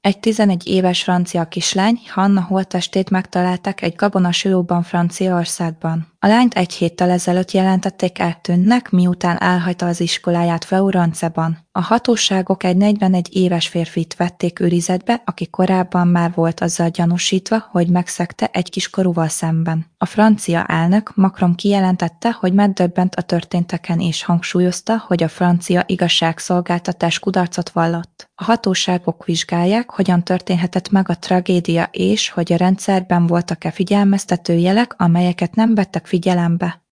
Egy 11 éves francia kislány, Hanna holttestét megtalálták egy gabonasülóban Franciaországban. A lányt egy héttel ezelőtt jelentették eltűntnek, miután elhagyta az iskoláját Fleurance-ban. A hatóságok egy 41 éves férfit vették őrizetbe, aki korábban már volt azzal gyanúsítva, hogy megszegte egy kiskorúval szemben. A francia elnök Macron kijelentette, hogy megdöbbent a történteken és hangsúlyozta, hogy a francia igazságszolgáltatás kudarcot vallott. A hatóságok vizsgálják, hogyan történhetett meg a tragédia és hogy a rendszerben voltak-e figyelmeztető jelek, amelyeket nem vettek figyelembe.